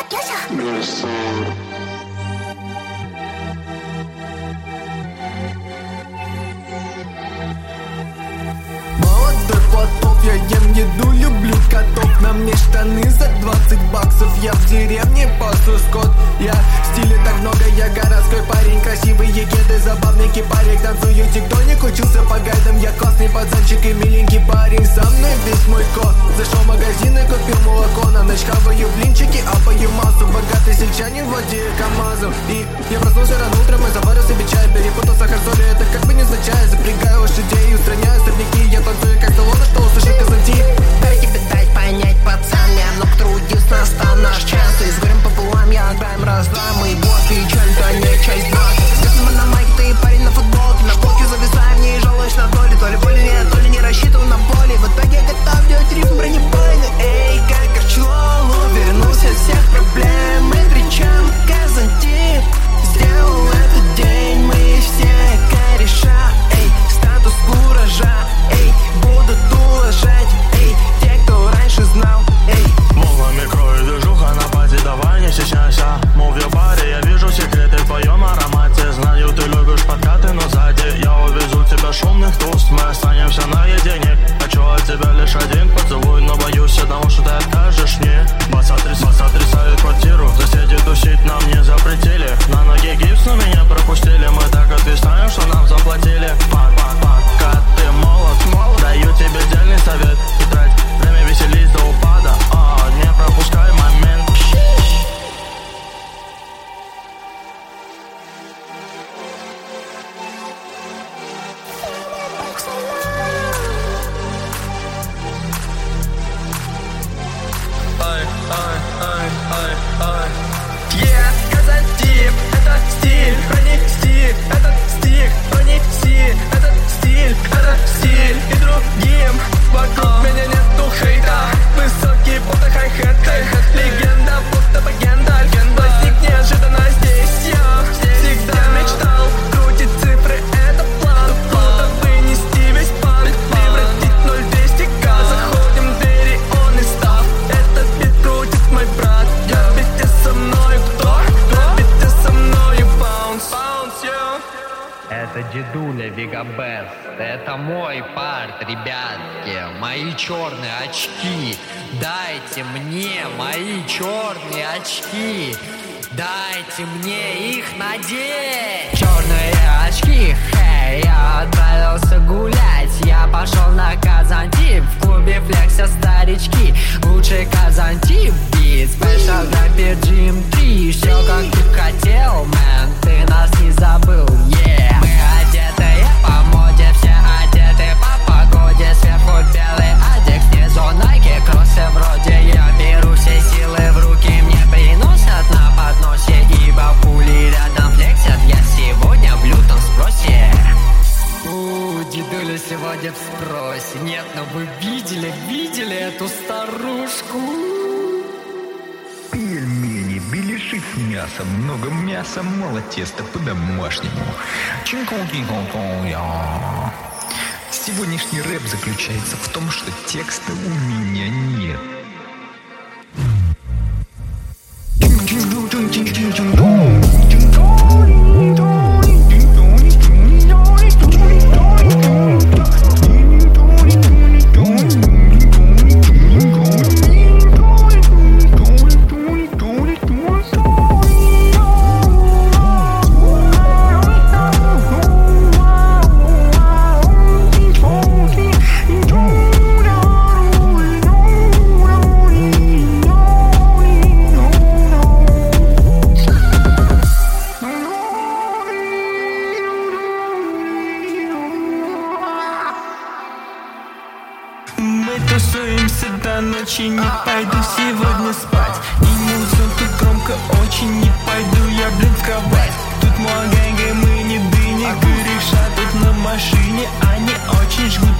Молодой платов, я ем еду, люблю котов. На мне штаны за 20 баксов. Я в деревне пасу скот. Я в стиле так много, я городской парень. Красивые кеды, забавный кипарик. Танцую тектоник, учился по гайдам. Я классный пацанчик и миленький парень. Со мной весь мой кот. Зашел в магазин и купил молоко. На ночь хаваю блинчики, апаю массу. Богатый сельчанин владеет КамАЗом. И я проснулся рано утром и заварил себе чай. Перепутал сахар соли, это как бы незначай. Запрягаю лошадей и устраняю сорняки. Я танцую как Сталлоне, что услышит Казантип. Дай тебе дать понять, пацан, я много трудился, настал наш час. И с горем пополам я играем раз-два. И вот печаль-то не часть 2. Если мы на майке, ты парень на футболке. На полке зависаем, не жалуюсь на доли. То ли боли нет, то ли не рассчитывал на боли. В итоге готов делать рифм бронебойный. Эй, как орчлол, увернулся от всех проблем. Мы кричим Казантип. Сделал этот день, мы все кореша. Эй, статус куража. Эй, будут уважать. Эй, те, кто раньше знал. Эй, волнами кроет движуха на пати, давай не стесняйся. Move your body, я вижу секреты в твоем аромате. Знаю, ты любишь подкаты, но сзади я увезу тебя шумных туст. Мы останемся наедине. Хочу от тебя лишь один поцелуй, но боюсь одного, что ты откажешь мне. Бас отрисает квартиру, соседи тусить нам не запретили. На ноге гипс, но меня пропустили. Мы так отвисаем, что нам заплатили. Пока ты молод, даю тебе идеальный совет. Не трать время, веселись до упада. Не пропускай момент. Казантип, это стиль, пронеси, этот стих, пронеси, этот стиль, это стиль. И другим вокруг меня нету хейта. Высокие будто хай-хеты, легенда будто бы Гендальф. Возник неожиданно здесь я всегда мечтал. Крутить цифры, это план, будто вынести весь пан. Превратить 0-200К, заходим в двери, он и став. Этот бит крутит мой брат. Я вместе со мной, кто? Вместе со мною bounce, yo. Это дедуля Вегабест, это мой парт, ребятки, мои черные очки. Дайте мне мои черные очки, дайте мне их надеть. Черные очки, хей, я отправился гулять. Я пошел на Казантип, в клубе флексят старички. Лучший Казантип бит, спешл рэпер Джим 3. Все как ты хотел, мэн, ты нас не забыл, yeah. Мы одетые по моде, все одеты по погоде. Сверху белый адик, снизу Nike, кроссы вроде. Я беру все силы в руки, мне приносят на подносе. Ибо пули рядом флексят, я сегодня в лютом спросе. Дедуля сегодня в спросе. Нет, но вы видели эту старушку? Пельмени, беляши с мясом, много мяса, мало теста, по-домашнему. Сегодняшний рэп заключается в том, что текста у меня нет. Тусуемся до ночи, не пойду сегодня спать. И музыка громко очень, не пойду я, блин, в кровать. Тут мой гэнг, и мы не дыни, кореша тут на машине. Они очень жгут